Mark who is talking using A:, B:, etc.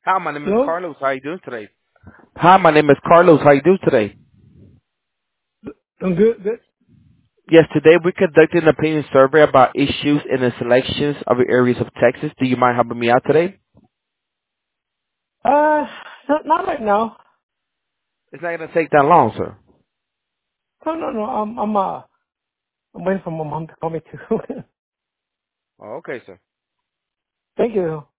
A: Hi, my name is
B: Hello?
A: Carlos. How are you doing today? Hi, my name is Carlos. How are you doing today?
B: I'm good, good.
A: Yes, today we conducted an opinion survey about issues in the selections of the areas of Texas. Do you mind helping me out today?
B: Not right now.
A: It's not going to take that long, sir.
B: No. I'm waiting for my mom to call me too.
A: Oh, okay, sir.
B: Thank you.